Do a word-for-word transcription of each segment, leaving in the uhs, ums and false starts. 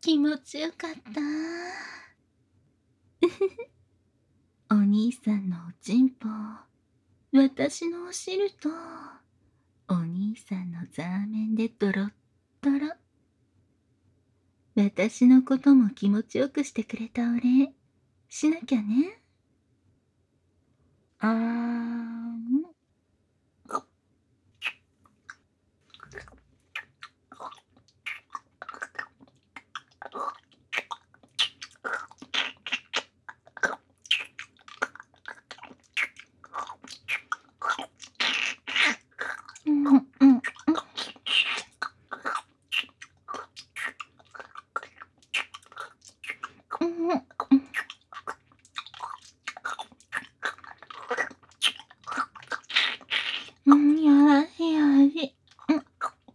気持ちよかった。お兄さんのおちんぽ、私のお汁と、お兄さんのザーメンでドロッドロ。私のことも気持ちよくしてくれたお礼、しなきゃね。あーん。うんうんうんうんうん、やらしい味。うん。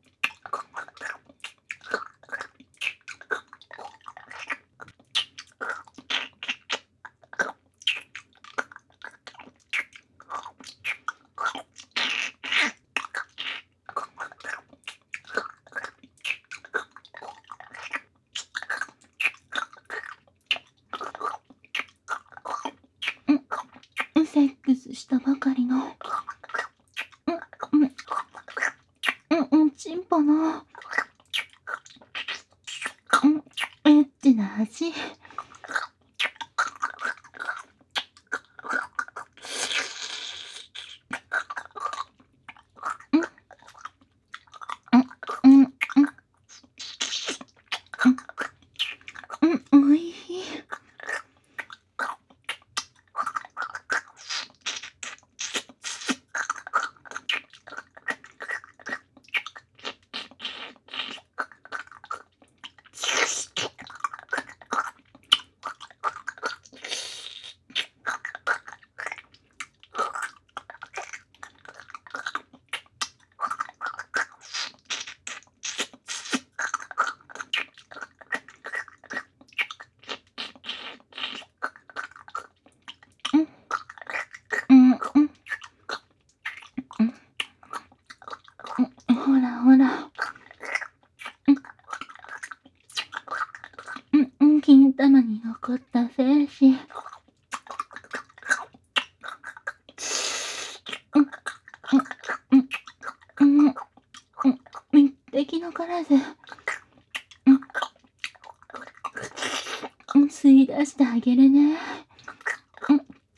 うん、セックスしたばかりの、うんうんうんうん、チンポの、うん、エッチな味。うんうんうんうん、おいしい。うんうんうんうん、ほらほら。うんうん、金玉に残った精子。うんうんうんうんうん、一滴残らず。うんうん、吸い出してあげるね。うん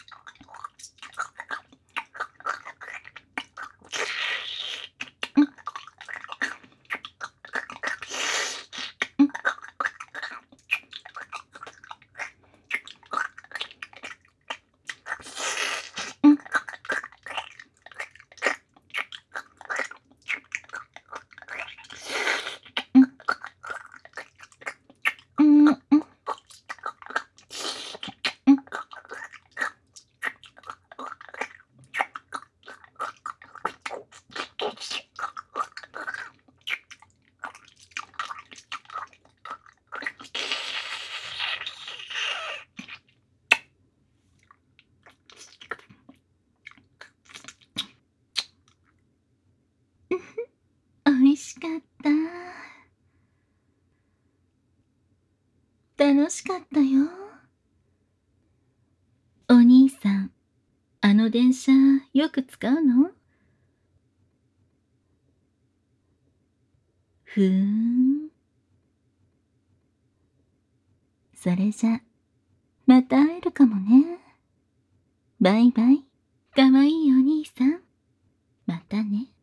うんうんうんうん、美味しかった。楽しかったよ。お兄さん、あの電車よく使うの？ふーん。それじゃ、また会えるかもね。バイバイ。かわいいお兄さん。またね。